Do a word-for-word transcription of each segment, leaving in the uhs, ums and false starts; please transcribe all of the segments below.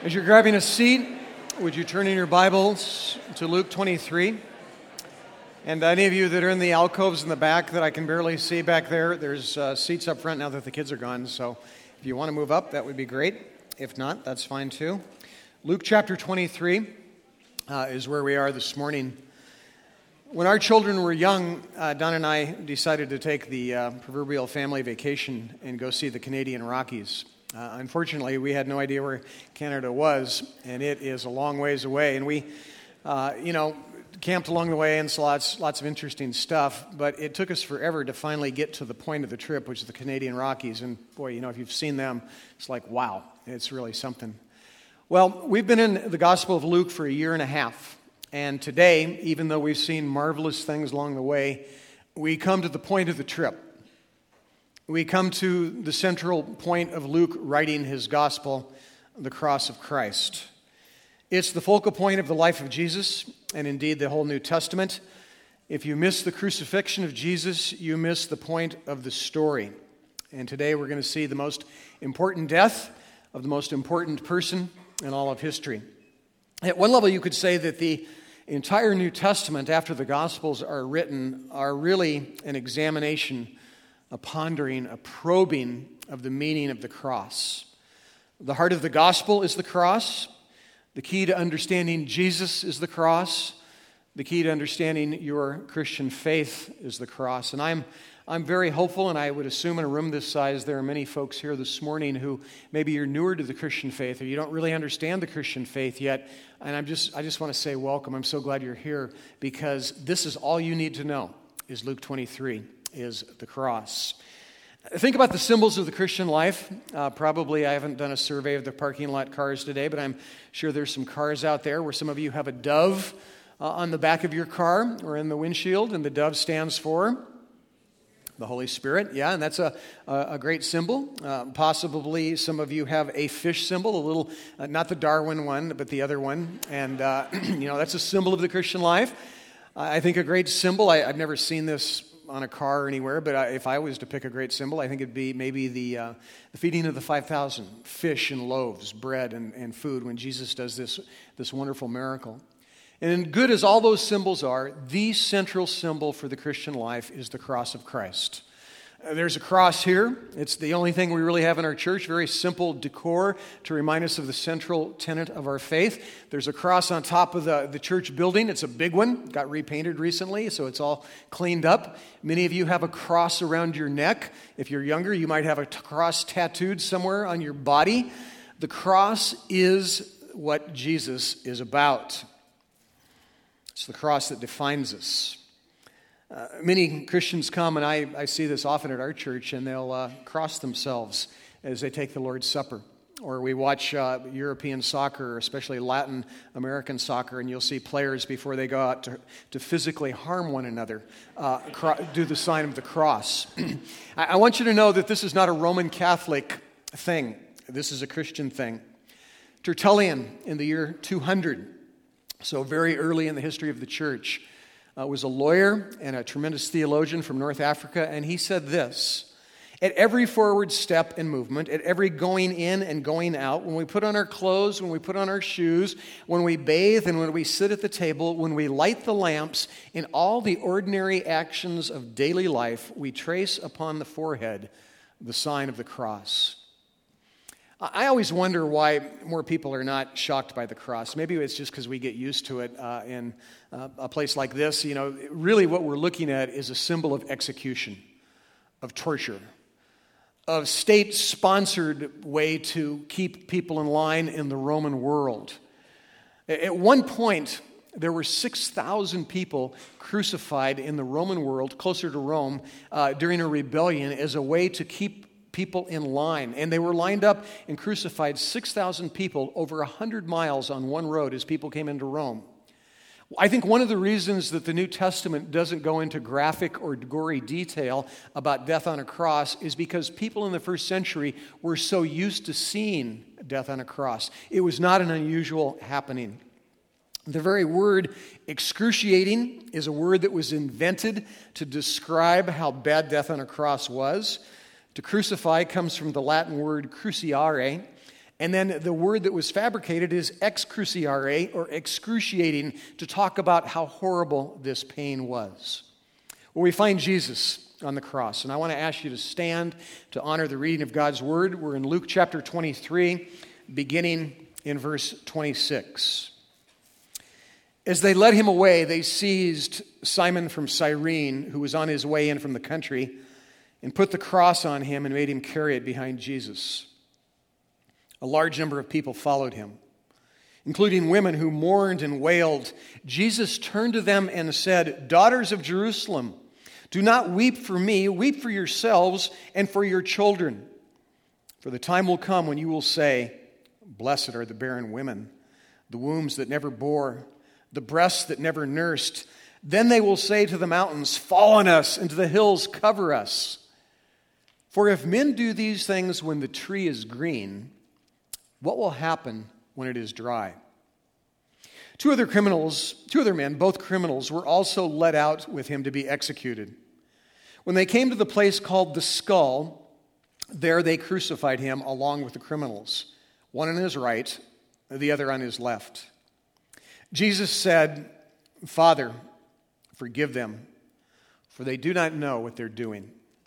As you're grabbing a seat, would you turn in your Bibles to Luke twenty-three? And any of you that are in the alcoves in the back that I can barely see back there, there's uh, seats up front now that the kids are gone. So if you want to move up, that would be great. If not, that's fine too. Luke chapter twenty-three uh, is where we are this morning. When our children were young, uh, Don and I decided to take the uh, proverbial family vacation and go see the Canadian Rockies. Uh, unfortunately, we had no idea where Canada was, and it is a long ways away. And we, uh, you know, camped along the way and saw lots, lots of interesting stuff, but it took us forever to finally get to the point of the trip, which is the Canadian Rockies. And boy, you know, if you've seen them, it's like, wow, it's really something. Well, we've been in the Gospel of Luke for a year and a half, and today, even though we've seen marvelous things along the way, we come to the point of the trip. We come to the central point of Luke writing his gospel, the cross of Christ. It's the focal point of the life of Jesus, and indeed the whole New Testament. If you miss the crucifixion of Jesus, you miss the point of the story. And today we're going to see the most important death of the most important person in all of history. At one level, you could say that the entire New Testament, after the Gospels are written, are really an examination, a pondering, a probing of the meaning of the cross. The heart of the gospel is the cross. The key to understanding Jesus is the cross. The key to understanding your Christian faith is the cross. And I'm I'm very hopeful, and I would assume in a room this size there are many folks here this morning who maybe you're newer to the Christian faith or you don't really understand the Christian faith yet. And I'm just I just want to say welcome. I'm so glad you're here because this is all you need to know is Luke twenty-three. Is the cross. Think about the symbols of the Christian life. Uh, probably I haven't done a survey of the parking lot cars today, but I'm sure there's some cars out there where some of you have a dove uh, on the back of your car or in the windshield, and the dove stands for the Holy Spirit. Yeah, and that's a, a, a great symbol. Uh, possibly some of you have a fish symbol, a little, uh, not the Darwin one, but the other one. And, uh, you know, that's a symbol of the Christian life. I think a great symbol, I, I've never seen this on a car or anywhere, but I, if I was to pick a great symbol, I think it'd be maybe the uh, the feeding of the five thousand, fish and loaves, bread and, and food, when Jesus does this, this wonderful miracle. And good as all those symbols are, the central symbol for the Christian life is the cross of Christ. Uh, there's a cross here. It's the only thing we really have in our church, very simple decor to remind us of the central tenet of our faith. There's a cross on top of the, the church building. It's a big one. Got repainted recently, so it's all cleaned up. Many of you have a cross around your neck. If you're younger, you might have a t- cross tattooed somewhere on your body. The cross is what Jesus is about. It's the cross that defines us. Uh, many Christians come, and I, I see this often at our church, and they'll uh, cross themselves as they take the Lord's Supper. Or we watch uh, European soccer, especially Latin American soccer, and you'll see players before they go out to, to physically harm one another uh, cro- do the sign of the cross. I, I want you to know that this is not a Roman Catholic thing. This is a Christian thing. Tertullian, in the year two hundred, so very early in the history of the church, Uh, was a lawyer and a tremendous theologian from North Africa, and he said this: at every forward step and movement, at every going in and going out, when we put on our clothes, when we put on our shoes, when we bathe and when we sit at the table, when we light the lamps, in all the ordinary actions of daily life, we trace upon the forehead the sign of the cross. I always wonder why more people are not shocked by the cross. Maybe it's just because we get used to it uh, in uh, a place like this. You know, really what we're looking at is a symbol of execution, of torture, of state-sponsored way to keep people in line in the Roman world. At one point, there were six thousand people crucified in the Roman world, closer to Rome, uh, during a rebellion as a way to keep people in line. And they were lined up and crucified six thousand people over one hundred miles on one road as people came into Rome. I think one of the reasons that the New Testament doesn't go into graphic or gory detail about death on a cross is because people in the first century were so used to seeing death on a cross. It was not an unusual happening. The very word excruciating is a word that was invented to describe how bad death on a cross was. To crucify comes from the Latin word cruciare, And then the word that was fabricated is excruciare, or excruciating, to talk about how horrible this pain was. Well, we find Jesus on the cross, and I want to ask you to stand to honor the reading of God's word. We're in Luke chapter twenty-three, beginning in verse twenty-six. As they led him away, they seized Simon from Cyrene, who was on his way in from the country, and put the cross on him and made him carry it behind Jesus. A large number of people followed him, including women who mourned and wailed. Jesus turned to them and said, "Daughters of Jerusalem, do not weep for me, weep for yourselves and for your children. For the time will come when you will say, 'Blessed are the barren women, the wombs that never bore, the breasts that never nursed.' Then they will say to the mountains, 'Fall on us,' and to the hills, 'Cover us.' For if men do these things when the tree is green, what will happen when it is dry?" Two other criminals, two other men, both criminals, were also led out with him to be executed. When they came to the place called the Skull, there they crucified him along with the criminals, one on his right, the other on his left. Jesus said, "Father, forgive them, for they do not know what they're doing."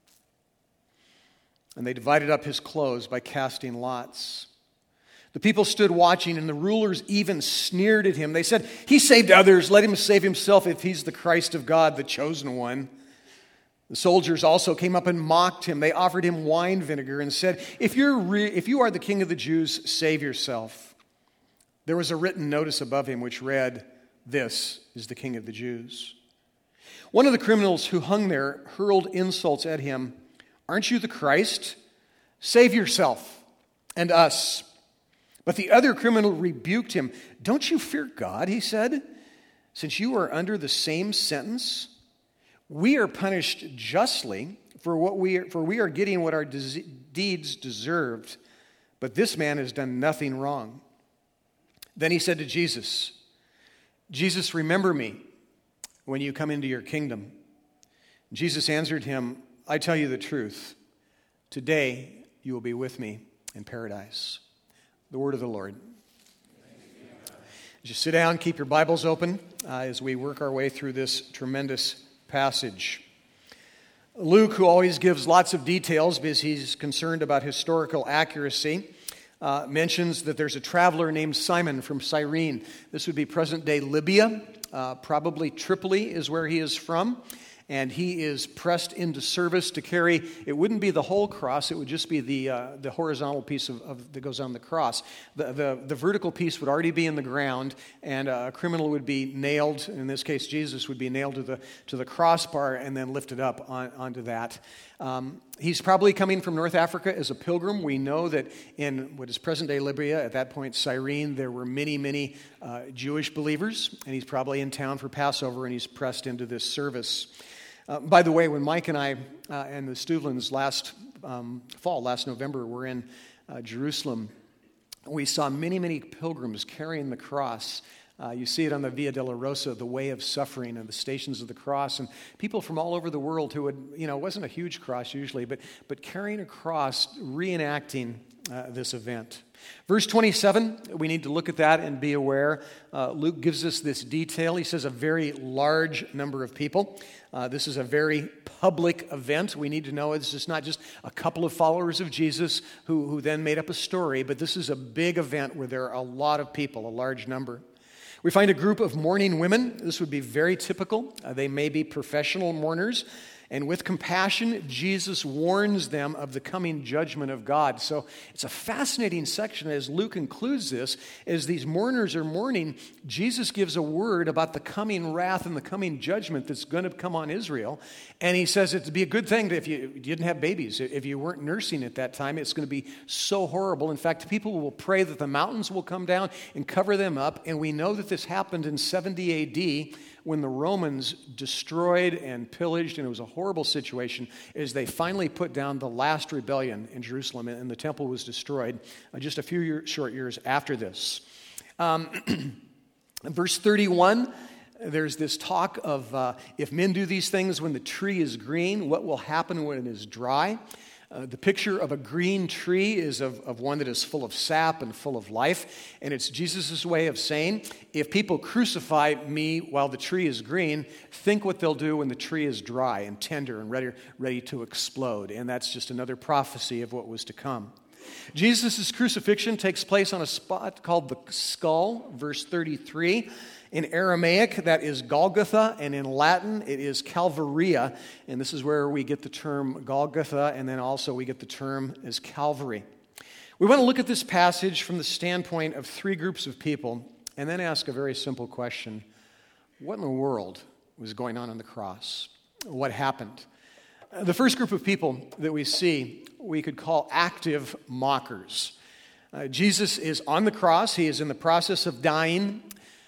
And they divided up his clothes by casting lots. The people stood watching, and the rulers even sneered at him. They said, "He saved others. Let him save himself if he's the Christ of God, the chosen one." The soldiers also came up and mocked him. They offered him wine vinegar and said, if, you're re- if you are the king of the Jews, save yourself." There was a written notice above him which read, "This is the King of the Jews." One of the criminals who hung there hurled insults at him. "Aren't you the Christ? Save yourself and us." But the other criminal rebuked him. "Don't you fear God," he said, "since you are under the same sentence? We are punished justly for what we are, for we are getting what our de- deeds deserved, but this man has done nothing wrong." Then he said to Jesus, "Jesus, remember me when you come into your kingdom." Jesus answered him, "I tell you the truth. Today you will be with me in paradise." The word of the Lord. Just sit down, keep your Bibles open uh, as we work our way through this tremendous passage. Luke, who always gives lots of details because he's concerned about historical accuracy, uh, mentions that there's a traveler named Simon from Cyrene. This would be present-day Libya. Uh, probably Tripoli is where he is from. And he is pressed into service to carry, it wouldn't be the whole cross, it would just be the uh, the horizontal piece of, of that goes on the cross. The, the the vertical piece would already be in the ground, and a criminal would be nailed, in this case Jesus would be nailed to the to the crossbar and then lifted up on, onto that. Um, he's probably coming from North Africa as a pilgrim. We know that in what is present-day Libya, at that point Cyrene, there were many, many uh, Jewish believers, and he's probably in town for Passover, and he's pressed into this service. Uh, by the way, when Mike and I uh, and the Stuvlins last um, fall, last November, were in uh, Jerusalem, we saw many, many pilgrims carrying the cross. Uh, you see it on the Via Dolorosa, the Way of Suffering, and the Stations of the Cross, and people from all over the world who would, you know, it wasn't a huge cross usually, but but carrying a cross, reenacting uh, this event. Verse twenty-seven, we need to look at that and be aware. Uh, Luke gives us this detail. He says a very large number of people. Uh, this is a very public event. We need to know this is not just a couple of followers of Jesus who, who then made up a story, but this is a big event where there are a lot of people, a large number. We find a group of mourning women. This would be very typical. Uh, they may be professional mourners. And with compassion, Jesus warns them of the coming judgment of God. So it's a fascinating section as Luke includes this. As these mourners are mourning, Jesus gives a word about the coming wrath and the coming judgment that's going to come on Israel. And he says it'd be a good thing if you didn't have babies. If you weren't nursing at that time, it's going to be so horrible. In fact, people will pray that the mountains will come down and cover them up. And we know that this happened in seventy A D when the Romans destroyed and pillaged, and it was a horrible situation, as they finally put down the last rebellion in Jerusalem, and the temple was destroyed uh, just a few year, short years after this. Um, verse thirty-one, there's this talk of uh, if men do these things when the tree is green, what will happen when it is dry? Uh, the picture of a green tree is of, of one that is full of sap and full of life. And it's Jesus' way of saying, if people crucify me while the tree is green, think what they'll do when the tree is dry and tender and ready, ready to explode. And that's just another prophecy of what was to come. Jesus' crucifixion takes place on a spot called the skull, verse thirty-three. In Aramaic, that is Golgotha, and in Latin, it is Calvaria. And this is where we get the term Golgotha, and then also we get the term as Calvary. We want to look at this passage from the standpoint of three groups of people, and then ask a very simple question. What in the world was going on on the cross? What happened? The first group of people that we see, we could call active mockers. Uh, Jesus is on the cross. He is in the process of dying.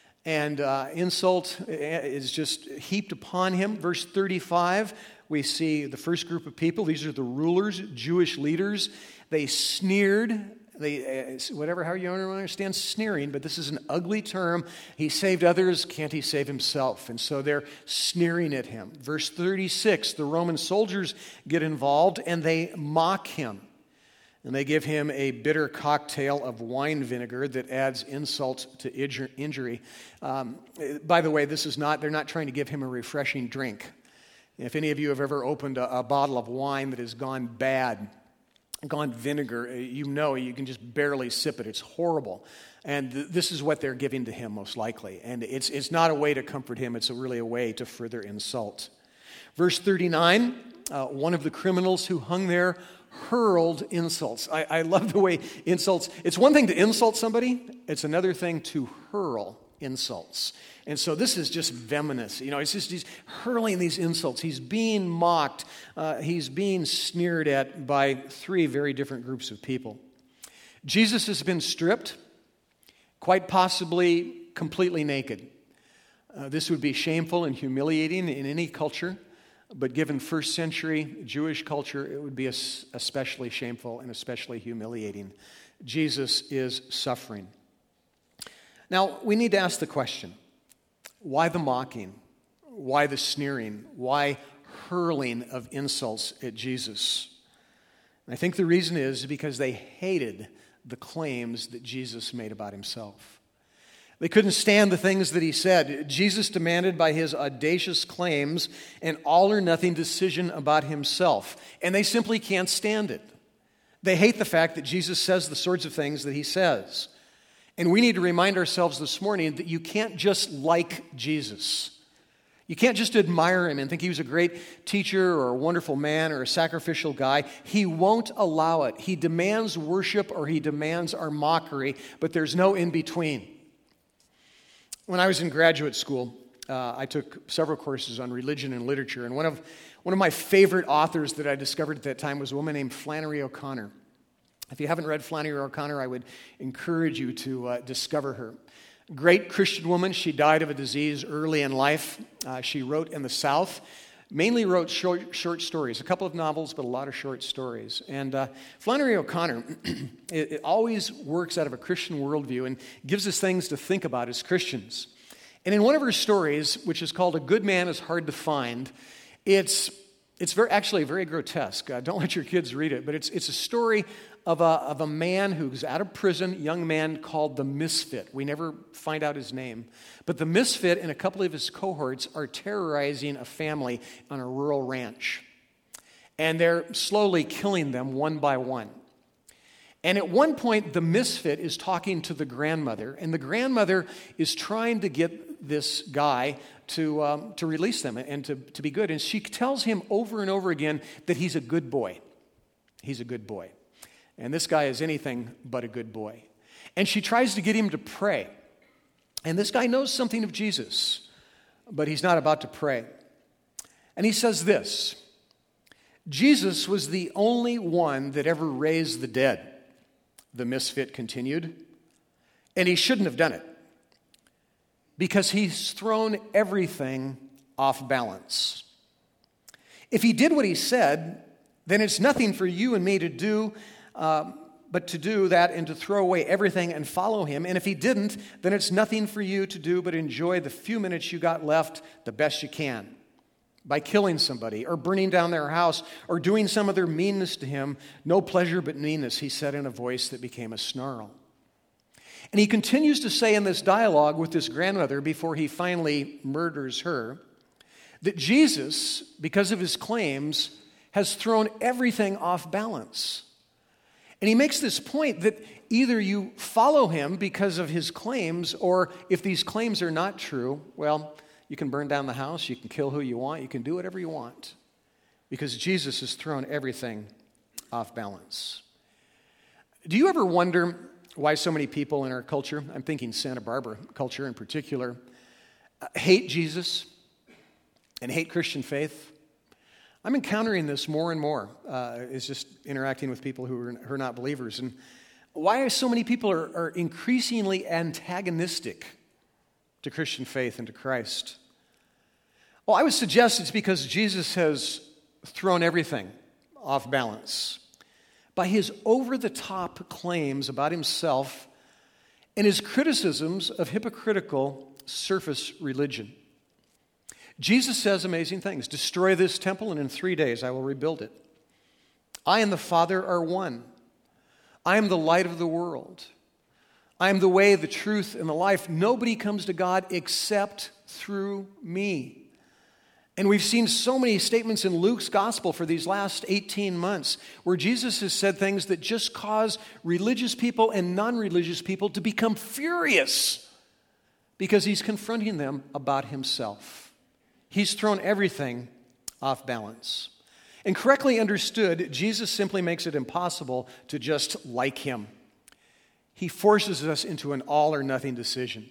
And uh, insult is just heaped upon him. Verse thirty-five, we see the first group of people. These are the rulers, Jewish leaders. They sneered. They, uh, whatever, how you don't understand sneering, but this is an ugly term. He saved others, can't he save himself? And so they're sneering at him. Verse thirty-six, the Roman soldiers get involved and they mock him. And they give him a bitter cocktail of wine vinegar that adds insult to injury. Um, by the way, this is not, they're not trying to give him a refreshing drink. If any of you have ever opened a, a bottle of wine that has gone bad, gone vinegar, you know you can just barely sip it. It's horrible. And th- this is what they're giving to him most likely. And it's, it's not a way to comfort him. It's a really a way to further insult. Verse thirty-nine, uh, one of the criminals who hung there hurled insults. I, I love the way insults, it's one thing to insult somebody, it's another thing to hurl insults. And so this is just venomous. You know, it's just he's hurling these insults. He's being mocked. Uh, he's being sneered at by three very different groups of people. Jesus has been stripped, quite possibly completely naked. Uh, this would be shameful and humiliating in any culture. But given first century Jewish culture, it would be especially shameful and especially humiliating. Jesus is suffering. Now, we need to ask the question, why the mocking? Why the sneering? Why hurling of insults at Jesus? And I think the reason is because they hated the claims that Jesus made about himself. They couldn't stand the things that he said. Jesus demanded by his audacious claims an all-or-nothing decision about himself, and they simply can't stand it. They hate the fact that Jesus says the sorts of things that he says. And we need to remind ourselves this morning that you can't just like Jesus. You can't just admire him and think he was a great teacher or a wonderful man or a sacrificial guy. He won't allow it. He demands worship or he demands our mockery, but there's no in-between. When I was in graduate school, uh, I took several courses on religion and literature, and one of one of my favorite authors that I discovered at that time was a woman named Flannery O'Connor. If you haven't read Flannery O'Connor, I would encourage you to uh, discover her. Great Christian woman. She died of a disease early in life. Uh, she wrote in the South. Mainly wrote short, short stories, a couple of novels, but a lot of short stories. And uh, Flannery O'Connor it, it always works out of a Christian worldview and gives us things to think about as Christians. And in one of her stories, which is called A Good Man is Hard to Find, it's it's very actually very grotesque. Uh, don't let your kids read it, but it's it's a story of a, of a man who's out of prison, a young man called the Misfit. We never find out his name. But the Misfit and a couple of his cohorts are terrorizing a family on a rural ranch. And they're slowly killing them one by one. And at one point, the Misfit is talking to the grandmother, and the grandmother is trying to get this guy to um, to release them and to, to be good. And she tells him over and over again that he's a good boy. He's a good boy. And this guy is anything but a good boy. And she tries to get him to pray. And this guy knows something of Jesus, but he's not about to pray. And he says this, Jesus was the only one that ever raised the dead, the Misfit continued, and he shouldn't have done it because he's thrown everything off balance. If he did what he said, then it's nothing for you and me to do Uh, but to do that and to throw away everything and follow him. And if he didn't, then it's nothing for you to do but enjoy the few minutes you got left the best you can. by killing somebody or burning down their house or doing some other meanness to him. No pleasure but meanness, he said in a voice that became a snarl. And he continues to say in this dialogue with this grandmother before he finally murders her, that Jesus, because of his claims, has thrown everything off balance. And he makes this point that either you follow him because of his claims, or if these claims are not true, well, you can burn down the house, you can kill who you want, you can do whatever you want, because Jesus has thrown everything off balance. Do you ever wonder why so many people in our culture, I'm thinking Santa Barbara culture in particular, hate Jesus and hate Christian faith? I'm encountering this more and more. Uh, it's just interacting with people who are, who are not believers. And why are so many people are, are increasingly antagonistic to Christian faith and to Christ? Well, I would suggest it's because Jesus has thrown everything off balance by his over-the-top claims about himself and his criticisms of hypocritical surface religion. Jesus says amazing things. Destroy this temple, and in three days I will rebuild it. I and the Father are one. I am the light of the world. I am the way, the truth, and the life. Nobody comes to God except through me. And we've seen so many statements in Luke's gospel for these last eighteen months where Jesus has said things that just cause religious people and non-religious people to become furious because he's confronting them about himself. He's thrown everything off balance. And correctly understood, Jesus simply makes it impossible to just like him. He forces us into an all-or-nothing decision.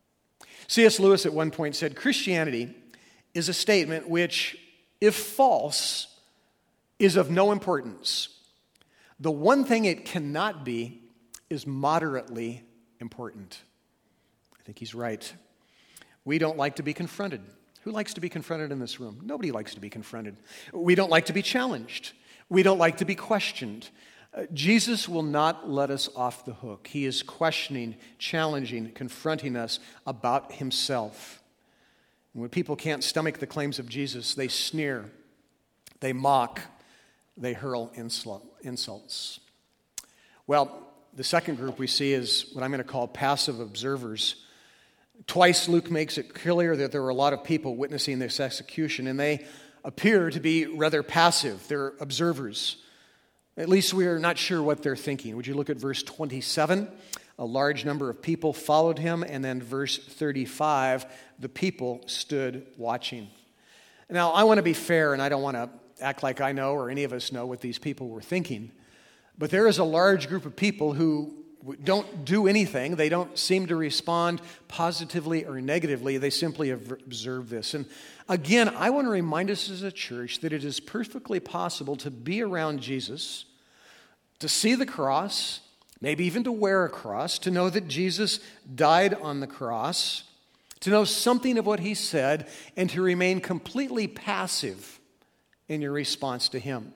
C S Lewis at one point said, Christianity is a statement which, if false, is of no importance. The one thing it cannot be is moderately important. I think he's right. We don't like to be confronted. Who likes to be confronted in this room? Nobody likes to be confronted. We don't like to be challenged. We don't like to be questioned. Uh, Jesus will not let us off the hook. He is questioning, challenging, confronting us about himself. And when people can't stomach the claims of Jesus, they sneer, they mock, they hurl insult, insults. Well, the second group we see is what I'm going to call passive observers. Twice Luke makes it clear that there were a lot of people witnessing this execution, and they appear to be rather passive. They're observers. At least we are not sure what they're thinking. Would you look at verse twenty-seven? A large number of people followed him, and then verse thirty-five, the people stood watching. Now, I want to be fair, and I don't want to act like I know or any of us know what these people were thinking, but there is a large group of people who don't do anything. They don't seem to respond positively or negatively. They simply observe this. And again, I want to remind us as a church that it is perfectly possible to be around Jesus, to see the cross, maybe even to wear a cross, to know that Jesus died on the cross, to know something of what he said, and to remain completely passive in your response to him.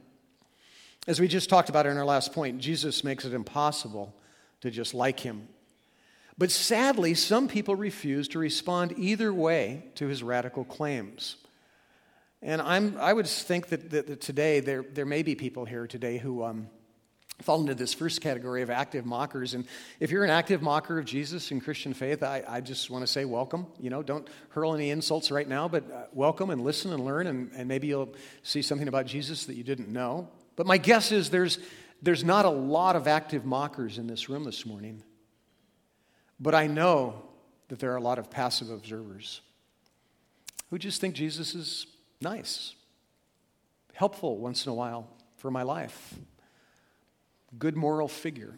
As we just talked about in our last point, Jesus makes it impossible to just like him. But sadly, some people refuse to respond either way to his radical claims. And I'm, I would think that, that, that today there, there may be people here today who um, fall into this first category of active mockers. And if you're an active mocker of Jesus and Christian faith, I, I just want to say welcome. You know, don't hurl any insults right now, but uh, welcome and listen and learn, and, and maybe you'll see something about Jesus that you didn't know. But my guess is there's There's not a lot of active mockers in this room this morning, but I know that there are a lot of passive observers who just think Jesus is nice, helpful once in a while for my life, good moral figure.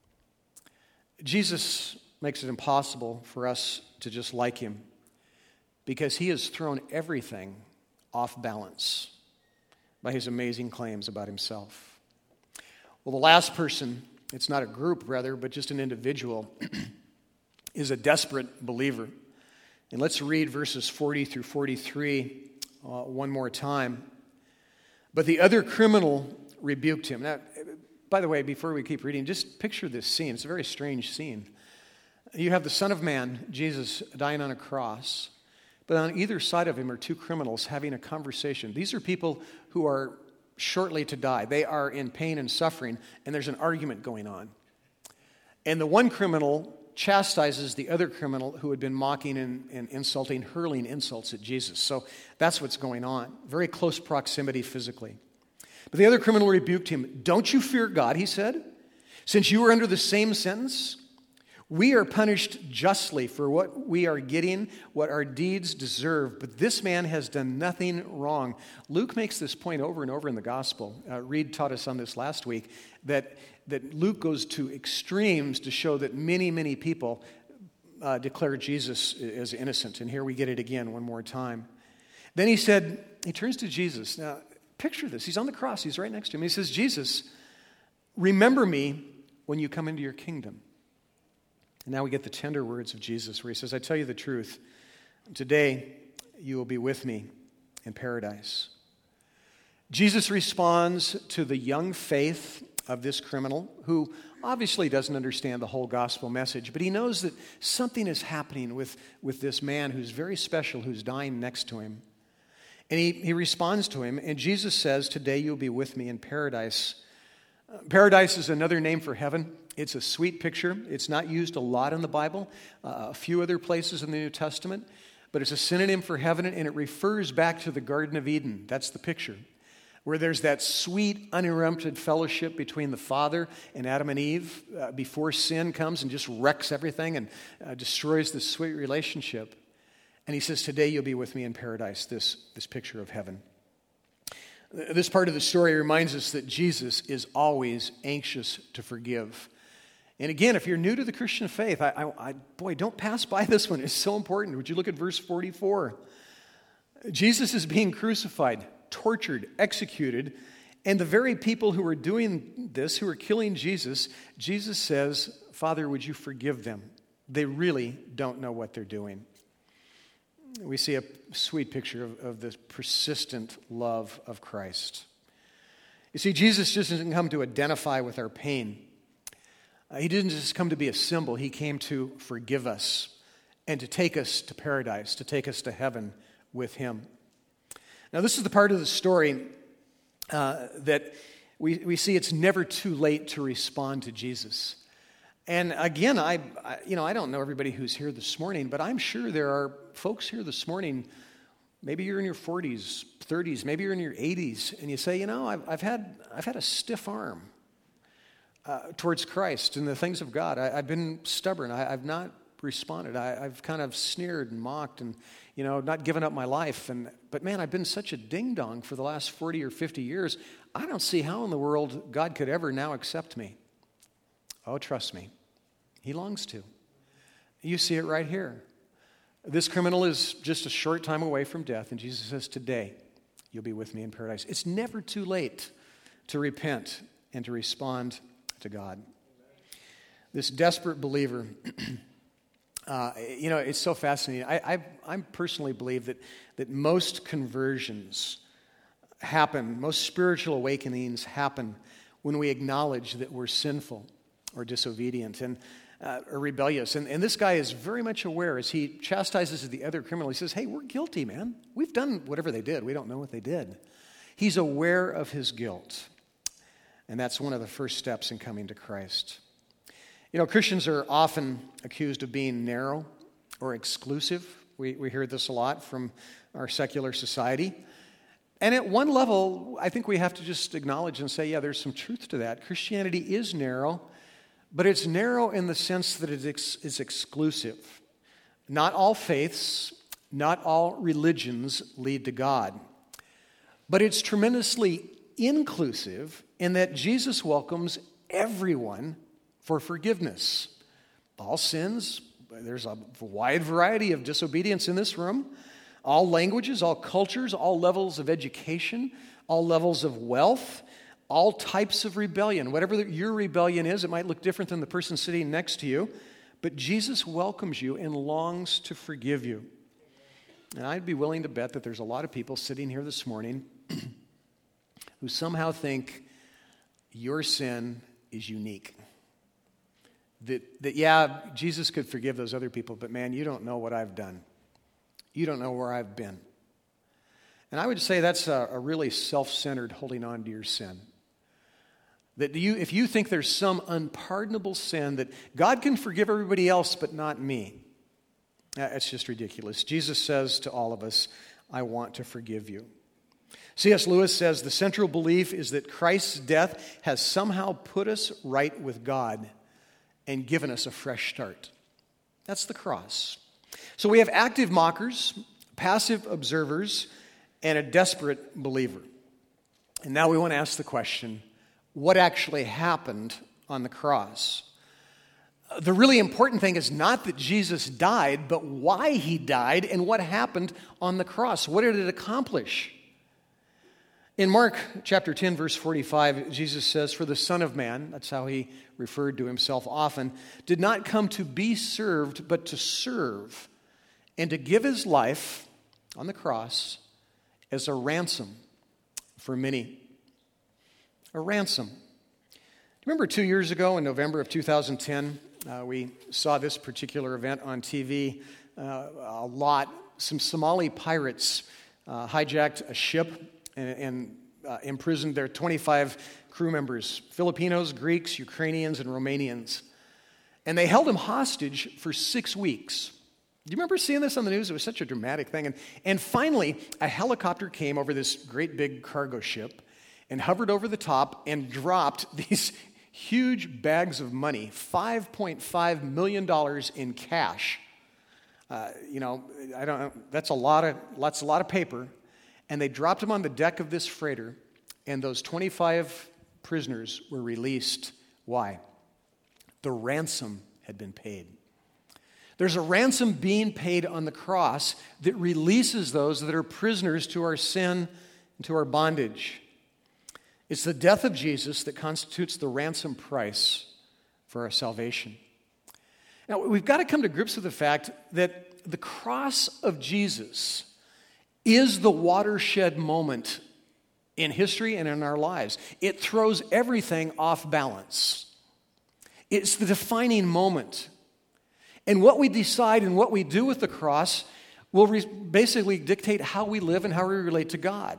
Jesus makes it impossible for us to just like him because he has thrown everything off balance by his amazing claims about himself. Well, the last person, it's not a group, rather, but just an individual, is a desperate believer. And let's read verses forty through forty-three uh, one more time. But the other criminal rebuked him. Now, by the way, before we keep reading, just picture this scene. It's a very strange scene. You have the Son of Man, Jesus, dying on a cross. But on either side of him are two criminals having a conversation. These are people who are shortly to die. They are in pain and suffering, and there's an argument going on. And the one criminal chastises the other criminal who had been mocking and, and insulting, hurling insults at Jesus. So that's what's going on. Very close proximity physically. But the other criminal rebuked him. "Don't you fear God," he said, "since you are under the same sentence? We are punished justly for what we are getting, what our deeds deserve, but this man has done nothing wrong." Luke makes this point over and over in the gospel. Uh, Reed taught us on this last week, that, that Luke goes to extremes to show that many, many people uh, declare Jesus as innocent. And here we get it again one more time. Then he said, he turns to Jesus. Now, picture this. He's on the cross. He's right next to him. He says, "Jesus, remember me when you come into your kingdom." And now we get the tender words of Jesus where he says, "I tell you the truth, today you will be with me in paradise." Jesus responds to the young faith of this criminal who obviously doesn't understand the whole gospel message, but he knows that something is happening with, with this man who's very special, who's dying next to him. And he, he responds to him, and Jesus says, "Today you'll be with me in paradise." Uh, paradise is another name for heaven. It's a sweet picture. It's not used a lot in the Bible, uh, a few other places in the New Testament, but it's a synonym for heaven, and it refers back to the Garden of Eden. That's the picture, where there's that sweet, uninterrupted fellowship between the Father and Adam and Eve uh, before sin comes and just wrecks everything and uh, destroys this sweet relationship. And he says, "Today you'll be with me in paradise," this, this picture of heaven. This part of the story reminds us that Jesus is always anxious to forgive. And again, if you're new to the Christian faith, I, I, I, boy, don't pass by this one. It's so important. Would you look at verse forty-four? Jesus is being crucified, tortured, executed, and the very people who are doing this, who are killing Jesus, Jesus says, "Father, would you forgive them? They really don't know what they're doing." We see a sweet picture of, of the persistent love of Christ. You see, Jesus just doesn't come to identify with our pain. Uh, he didn't just come to be a symbol. He came to forgive us and to take us to paradise, to take us to heaven with him. Now, this is the part of the story uh, that we, we see it's never too late to respond to Jesus. And again, I, I, you know, I don't know everybody who's here this morning, but I'm sure there are folks here this morning, maybe you're in your forties, thirties, maybe you're in your eighties, and you say, you know, I've, I've had I've had a stiff arm uh, towards Christ and the things of God. I, I've been stubborn. I, I've not responded. I, I've kind of sneered and mocked and, you know, not given up my life. And but man, I've been such a ding-dong for the last forty or fifty years. I don't see how in the world God could ever now accept me. Oh, trust me. He longs to. You see it right here. This criminal is just a short time away from death, and Jesus says, "Today, you'll be with me in paradise." It's never too late to repent and to respond to God. This desperate believer, uh, you know, it's so fascinating. I, I, I personally believe that, that most conversions happen, most spiritual awakenings happen when we acknowledge that we're sinful or disobedient and uh, or rebellious. And, and this guy is very much aware as he chastises the other criminal. He says, "Hey, we're guilty, man. We've done whatever they did. We don't know what they did." He's aware of his guilt. And that's one of the first steps in coming to Christ. You know, Christians are often accused of being narrow or exclusive. We, we hear this a lot from our secular society. And at one level, I think we have to just acknowledge and say, yeah, there's some truth to that. Christianity is narrow, but it's narrow in the sense that it is exclusive. Not all faiths, not all religions lead to God. But it's tremendously inclusive in that Jesus welcomes everyone for forgiveness. All sins, there's a wide variety of disobedience in this room. All languages, all cultures, all levels of education, all levels of wealth, all types of rebellion. Whatever your rebellion is, it might look different than the person sitting next to you, but Jesus welcomes you and longs to forgive you. And I'd be willing to bet that there's a lot of people sitting here this morning who somehow think your sin is unique. That, that, yeah, Jesus could forgive those other people, but man, you don't know what I've done. You don't know where I've been. And I would say that's a, a really self-centered holding on to your sin. That you, if you think there's some unpardonable sin that God can forgive everybody else but not me, that's just ridiculous. Jesus says to all of us, I want to forgive you. C S Lewis says the central belief is that Christ's death has somehow put us right with God and given us a fresh start. That's the cross. So we have active mockers, passive observers, and a desperate believer. And now we want to ask the question, what actually happened on the cross? The really important thing is not that Jesus died, but why he died and what happened on the cross. What did it accomplish? In Mark chapter ten, verse forty-five, Jesus says, for the Son of Man, that's how he referred to himself often, did not come to be served, but to serve, and to give his life on the cross as a ransom for many. A ransom. Do you remember two years ago in November of two thousand ten, uh, we saw this particular event on T V uh, a lot. Some Somali pirates uh, hijacked a ship and, and uh, imprisoned their twenty-five crew members, Filipinos, Greeks, Ukrainians, and Romanians. And they held them hostage for six weeks. Do you remember seeing this on the news? It was such a dramatic thing. And, and finally, a helicopter came over this great big cargo ship and hovered over the top and dropped these huge bags of money, five point five million dollars in cash. Uh, you know, I don't know, that's a lot of, that's a lot of paper. And they dropped them on the deck of this freighter, and those twenty-five prisoners were released. Why? The ransom had been paid. There's a ransom being paid on the cross that releases those that are prisoners to our sin and to our bondage. It's the death of Jesus that constitutes the ransom price for our salvation. Now, we've got to come to grips with the fact that the cross of Jesus is the watershed moment in history and in our lives. It throws everything off balance. It's the defining moment. And what we decide and what we do with the cross will re- basically dictate how we live and how we relate to God.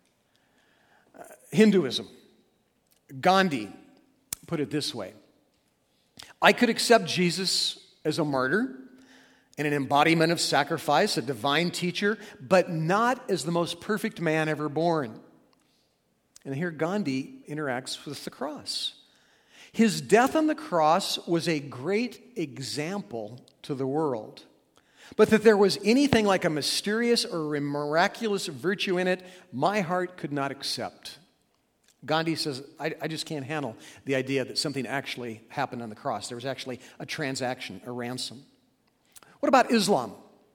Uh, Hinduism. Gandhi put it this way. I could accept Jesus as a martyr and an embodiment of sacrifice, a divine teacher, but not as the most perfect man ever born. And here Gandhi interacts with the cross. His death on the cross was a great example to the world. But that there was anything like a mysterious or a miraculous virtue in it, my heart could not accept. Gandhi says, I, I just can't handle the idea that something actually happened on the cross. There was actually a transaction, a ransom. What about Islam?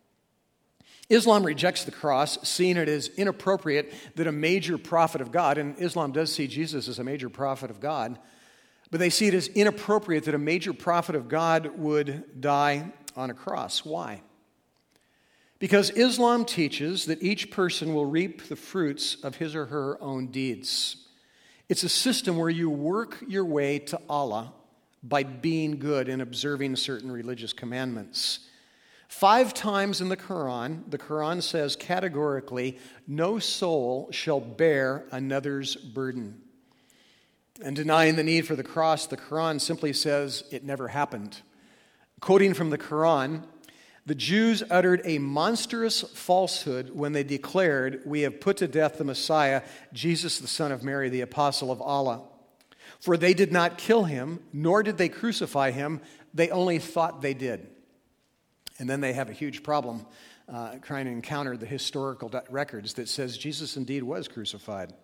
Islam rejects the cross, seeing it as inappropriate that a major prophet of God, and Islam does see Jesus as a major prophet of God, but they see it as inappropriate that a major prophet of God would die on a cross. Why? Because Islam teaches that each person will reap the fruits of his or her own deeds. It's a system where you work your way to Allah by being good and observing certain religious commandments. Five times in the Quran, the Quran says categorically, no soul shall bear another's burden. And denying the need for the cross, the Quran simply says it never happened. Quoting from the Quran, the Jews uttered a monstrous falsehood when they declared, we have put to death the Messiah, Jesus the son of Mary, the apostle of Allah. For they did not kill him, nor did they crucify him, they only thought they did. And then they have a huge problem uh, trying to encounter the historical records that says Jesus indeed was crucified.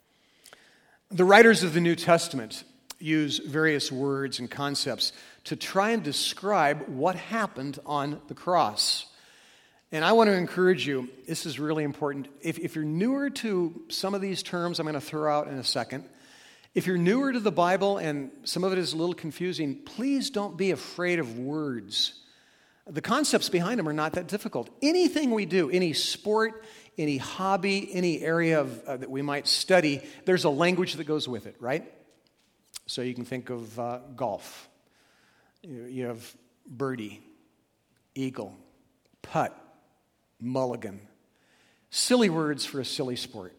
The writers of the New Testament use various words and concepts to try and describe what happened on the cross. And I want to encourage you, this is really important. If, if you're newer to some of these terms I'm going to throw out in a second, if you're newer to the Bible and some of it is a little confusing, please don't be afraid of words. The concepts behind them are not that difficult. Anything we do, any sport, any hobby, any area of, uh, that we might study, there's a language that goes with it, right? So you can think of uh, golf. You, you have birdie, eagle, putt, mulligan. Silly words for a silly sport.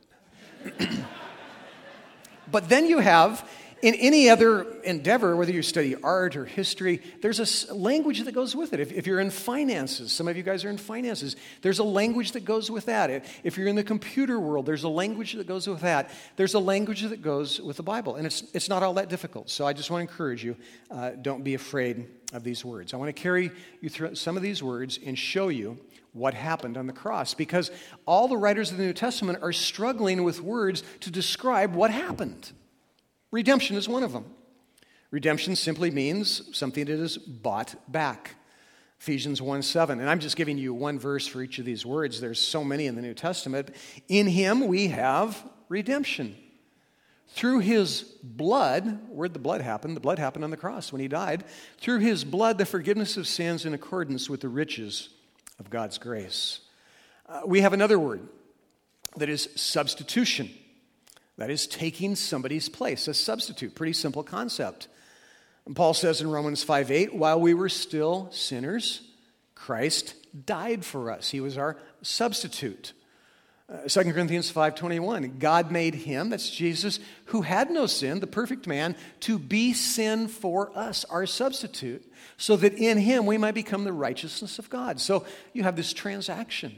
But then you have, in any other endeavor, whether you study art or history, there's a s- language that goes with it. If, if you're in finances, some of you guys are in finances, there's a language that goes with that. If, if you're in the computer world, there's a language that goes with that. There's a language that goes with the Bible, and it's it's not all that difficult. So I just want to encourage you, uh, don't be afraid of these words. I want to carry you through some of these words and show you what happened on the cross, because all the writers of the New Testament are struggling with words to describe what happened. Redemption is one of them. Redemption simply means something that is bought back. Ephesians one seven. And I'm just giving you one verse for each of these words. There's so many in the New Testament. In him we have redemption. Through his blood, where'd the blood happen? The blood happened on the cross when he died. Through his blood, the forgiveness of sins in accordance with the riches of God's grace. Uh, we have another word that is substitution. That is taking somebody's place, a substitute. Pretty simple concept. And Paul says in Romans five eight, while we were still sinners, Christ died for us. He was our substitute. Uh, Second Corinthians five twenty-one, God made him, that's Jesus, who had no sin, the perfect man, to be sin for us, our substitute, so that in him we might become the righteousness of God. So you have this transaction.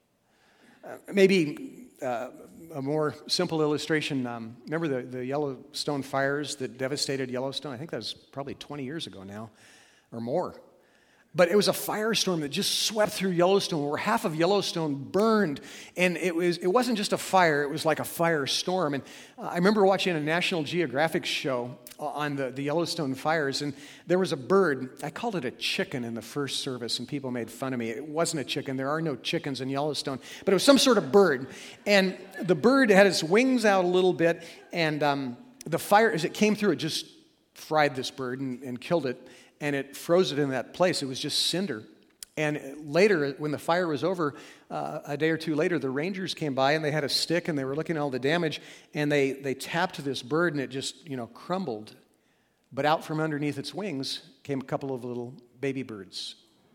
Uh, maybe uh, a more simple illustration, um, remember the, the Yellowstone fires that devastated Yellowstone? I think that was probably twenty years ago now, or more. But it was a firestorm that just swept through Yellowstone, where half of Yellowstone burned. And it was it wasn't just a fire, it was like a firestorm. And uh, I remember watching a National Geographic show on the, the Yellowstone fires, and there was a bird. I called it a chicken in the first service, and people made fun of me. It wasn't a chicken. There are no chickens in Yellowstone. But it was some sort of bird. And the bird had its wings out a little bit, and um, the fire, as it came through, it just fried this bird and, and killed it. And it froze it in that place. It was just cinder. And later, when the fire was over, uh, a day or two later, the rangers came by and they had a stick and they were looking at all the damage, and they, they tapped this bird and it just, you know, crumbled. But out from underneath its wings came a couple of little baby birds.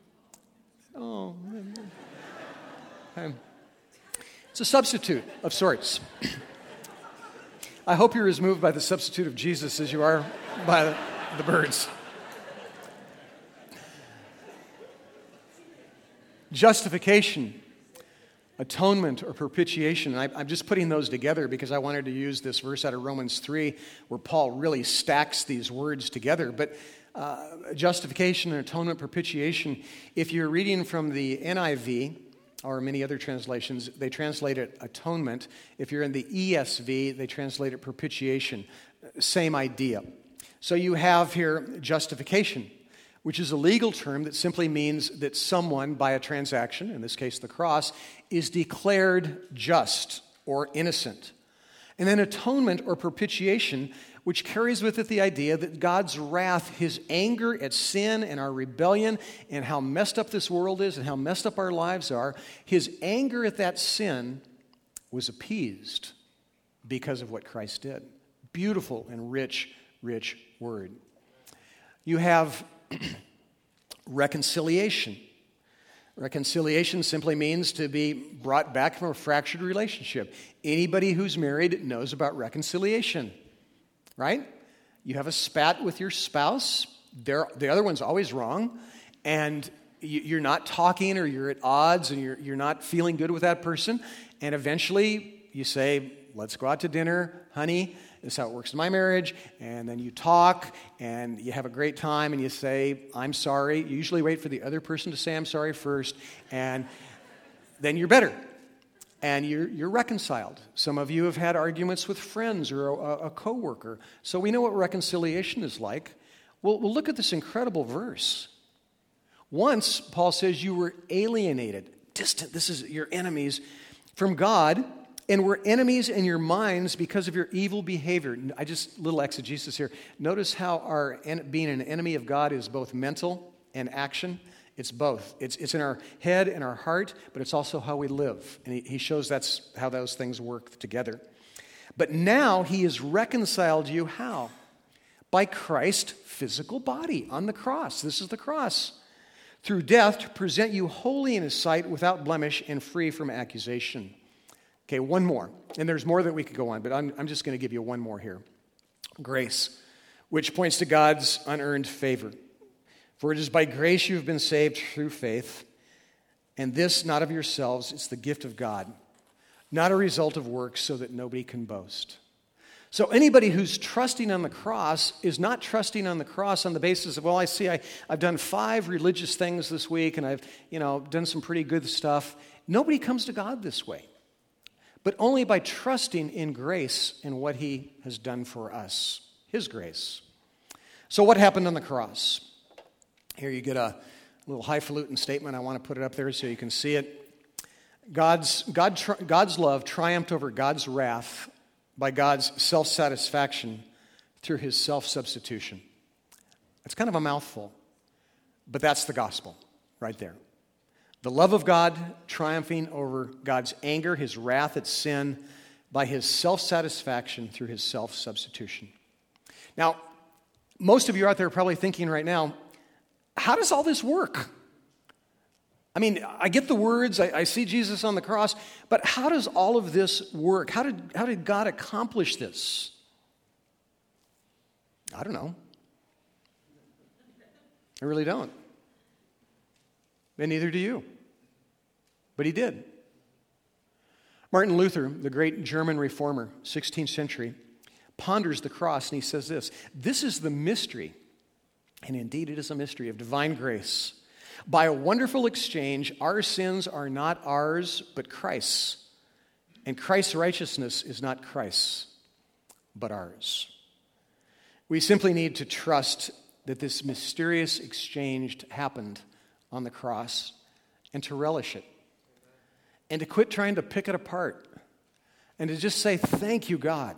Oh. It's a substitute of sorts. I hope you're as moved by the substitute of Jesus as you are by the, the birds. Justification, atonement, or propitiation. I, I'm just putting those together because I wanted to use this verse out of Romans three where Paul really stacks these words together. But uh, justification and atonement, propitiation, if you're reading from the N I V or many other translations, they translate it atonement. If you're in the E S V, they translate it propitiation. Same idea. So you have here justification, which is a legal term that simply means that someone, by a transaction, in this case the cross, is declared just or innocent. And then atonement or propitiation, which carries with it the idea that God's wrath, his anger at sin and our rebellion and how messed up this world is and how messed up our lives are, his anger at that sin was appeased because of what Christ did. Beautiful and rich, rich word. You have reconciliation. Reconciliation simply means to be brought back from a fractured relationship. Anybody who's married knows about reconciliation, right? You have a spat with your spouse. They're, the other one's always wrong, and you, you're not talking, or you're at odds, and you're, you're not feeling good with that person, and eventually you say, let's go out to dinner, honey. This is how it works in my marriage. And then you talk, and you have a great time, and you say, I'm sorry. You usually wait for the other person to say I'm sorry first, and then you're better. And you're, you're reconciled. Some of you have had arguments with friends or a, a coworker. So we know what reconciliation is like. Well, we'll look at this incredible verse. Once, Paul says, you were alienated, distant. This is your enemies from God, and we're enemies in your minds because of your evil behavior. I just, little exegesis here. Notice how our en- being an enemy of God is both mental and action. It's both. It's, it's in our head and our heart, but it's also how we live. And he, he shows that's how those things work together. But now he has reconciled you how? By Christ's physical body on the cross. This is the cross. through death to present you holy in his sight, without blemish and free from accusation. Okay, one more. And there's more that we could go on, but I'm, I'm just going to give you one more here. Grace, which points to God's unearned favor. For it is by grace you have been saved through faith, and this not of yourselves, it's the gift of God, not a result of works, so that nobody can boast. So anybody who's trusting on the cross is not trusting on the cross on the basis of, well, I see I, I've done five religious things this week, and I've, you know, done some pretty good stuff. Nobody comes to God this way, but only by trusting in grace and what he has done for us, his grace. So what happened on the cross? Here you get a little highfalutin statement. I want to put it up there so you can see it. God's, God, God's love triumphed over God's wrath by God's self-satisfaction through his self-substitution. It's kind of a mouthful, but that's the gospel right there. The love of God triumphing over God's anger, his wrath at sin, by his self-satisfaction through his self-substitution. Now, most of you out there are probably thinking right now, how does all this work? I mean, I get the words, I, I see Jesus on the cross, but how does all of this work? How did, how did God accomplish this? I don't know. I really don't. And neither do you. But he did. Martin Luther, the great German reformer, sixteenth century, ponders the cross and he says this: this is the mystery, and indeed it is a mystery, of divine grace. By a wonderful exchange, our sins are not ours, but Christ's. And Christ's righteousness is not Christ's, but ours. We simply need to trust that this mysterious exchange happened on the cross and to relish it. And to quit trying to pick it apart. And to just say, thank you, God.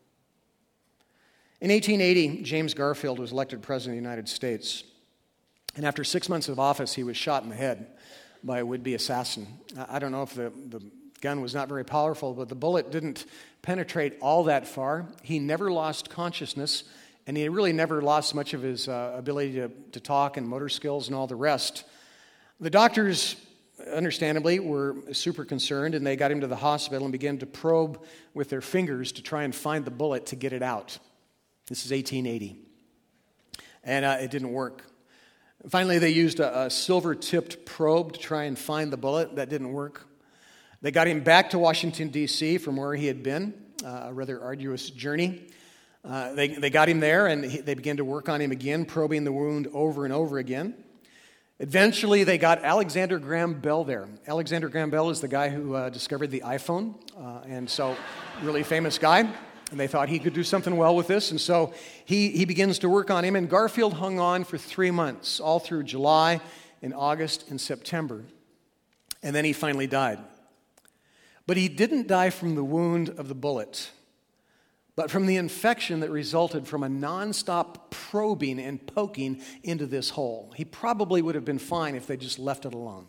In eighteen eighty, James Garfield was elected President of the United States. And after six months of office, he was shot in the head by a would-be assassin. I don't know if the, the gun was not very powerful, but the bullet didn't penetrate all that far. He never lost consciousness, and he really never lost much of his uh, ability to, to talk and motor skills and all the rest. The doctors, understandably, were super concerned, and they got him to the hospital and began to probe with their fingers to try and find the bullet to get it out. This is eighteen eighty. And uh, it didn't work. Finally, they used a, a silver-tipped probe to try and find the bullet. That didn't work. They got him back to Washington, D C from where he had been, uh, a rather arduous journey. Uh, they, they got him there, and he, they began to work on him again, probing the wound over and over again. Eventually, they got Alexander Graham Bell there. Alexander Graham Bell is the guy who uh, discovered the iPhone, uh, and so really famous guy. And they thought he could do something well with this, and so he, he begins to work on him, and Garfield hung on for three months, all through July and August and September. And then he finally died. But he didn't die from the wound of the bullet, but from the infection that resulted from a nonstop probing and poking into this hole. He probably would have been fine if they just left it alone.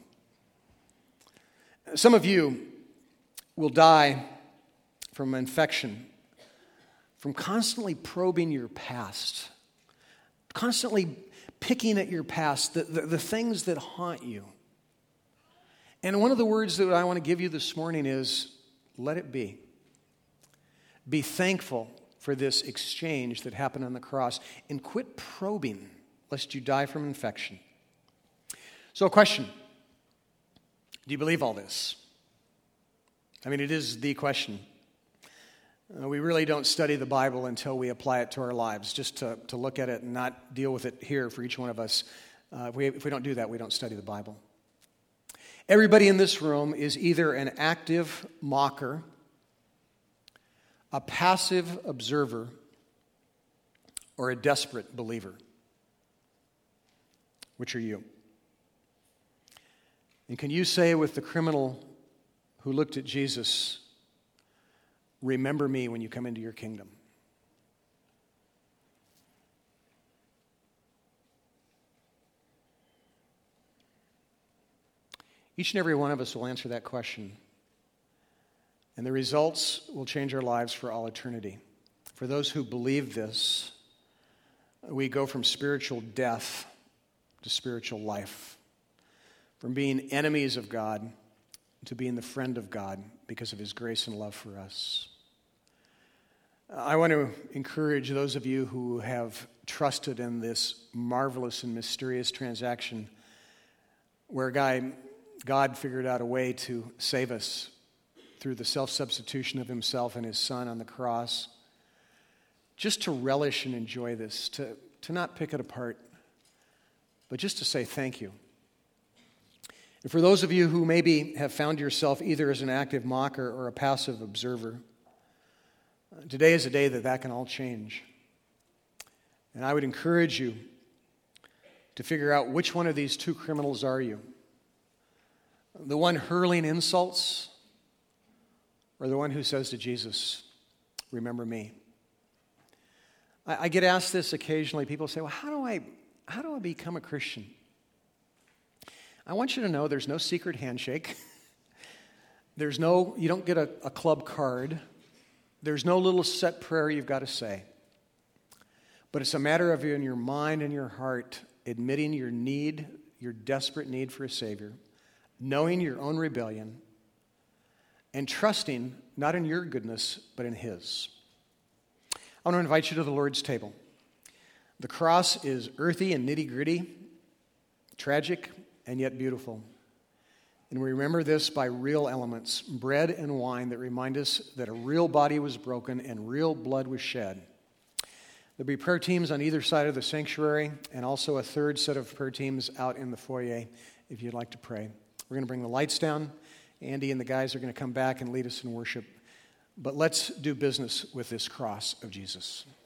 Some of you will die from infection, from constantly probing your past, constantly picking at your past, the, the, the things that haunt you. And one of the words that I want to give you this morning is, let it be. Be thankful for this exchange that happened on the cross, and quit probing lest you die from infection. So a question: do you believe all this? I mean, it is the question. Uh, we really don't study the Bible until we apply it to our lives, just to, to look at it and not deal with it here for each one of us. Uh, if, we, if we don't do that, we don't study the Bible. Everybody in this room is either an active mocker, a passive observer, or a desperate believer. Which are you? And can you say with the criminal who looked at Jesus, remember me when you come into your kingdom? Each and every one of us will answer that question. And the results will change our lives for all eternity. For those who believe this, we go from spiritual death to spiritual life. from being enemies of God to being the friend of God because of his grace and love for us. I want to encourage those of you who have trusted in this marvelous and mysterious transaction where God, God figured out a way to save us through the self-substitution of himself and his Son on the cross, just to relish and enjoy this, to, to not pick it apart, but just to say thank you. And for those of you who maybe have found yourself either as an active mocker or a passive observer, today is a day that that can all change. And I would encourage you to figure out which one of these two criminals are you. The one hurling insults, or the one who says to Jesus, remember me. I, I get asked this occasionally. People say, well, how do I, how do I become a Christian? I want you to know there's no secret handshake. There's no, you don't get a, a club card. There's no little set prayer you've got to say. But it's a matter of in your mind and your heart admitting your need, your desperate need for a Savior, knowing your own rebellion, and trusting not in your goodness, but in his. I want to invite you to the Lord's table. The cross is earthy and nitty-gritty, tragic, and yet beautiful. And we remember this by real elements, bread and wine, that remind us that a real body was broken and real blood was shed. There'll be prayer teams on either side of the sanctuary, and also a third set of prayer teams out in the foyer if you'd like to pray. We're going to bring the lights down. Andy and the guys are going to come back and lead us in worship. But let's do business with this cross of Jesus.